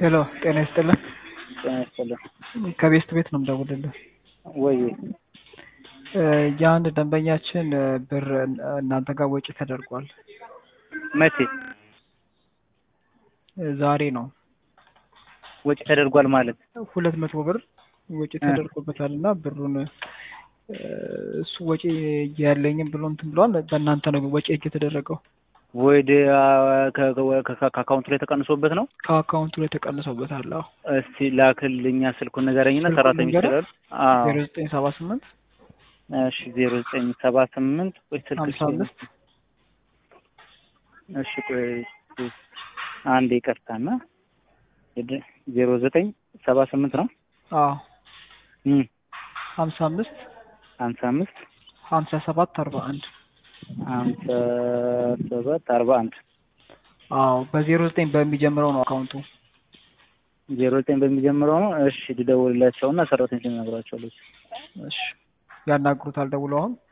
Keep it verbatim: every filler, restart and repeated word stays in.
ሄሎ ጤና ይስጥልኝ። ጤና ይስጥልኝ። ከቤስት ቤት ነው የምደውልልህ። ወይ የአንድ ደንበኛችን ብር እናንተ ጋር ወጪ ተደርጓል። መቼ? ዛሬ ነው ወጪ ተደርጓል ማለት ሁለት መቶ ብር ወጪ ተደርጎበታል እና ብሩን እሱ ወጪ ያለኝም ብሎ እንትን ብሏል። በእናንተ ነው ወጪ የተደረገው? ወደ ከአካውንቱ ላይ ተቀንሶበት ነው? ከአካውንቱ ላይ ተቀንሶበታል። አዎ እስቲ ላክልኛ ስልኩን ንገረኝና ሰራተኞች ይችላል። አዎ ዜሮ ዘጠኝ ሰባ ስምንት እሺ ዜሮ ዘጠኝ ሰባ ስምንት ወይ ስልክ ሀምሳ አምስት እሺ ቆይ አንዴ ይቅርታና ዜሮ ዘጠኝ ሰባ ስምንት ነው? አዎ እም ሀምሳ አምስት ሀምሳ አምስት ሀምሳ ሰባት አርባ አንድ ሀምሳ ሰባት አርባ አንድ አዎ በዜሮ ዘጠኝ በሚጀምረው ነው አካውንቱ። ዜሮ ዘጠኝ በሚጀምረው ነው። እሺ ልደውልላቸውና ሰራተኞች ልነግራቸዋለሁ። እሺ ያናግሩታል ደውለው አሁን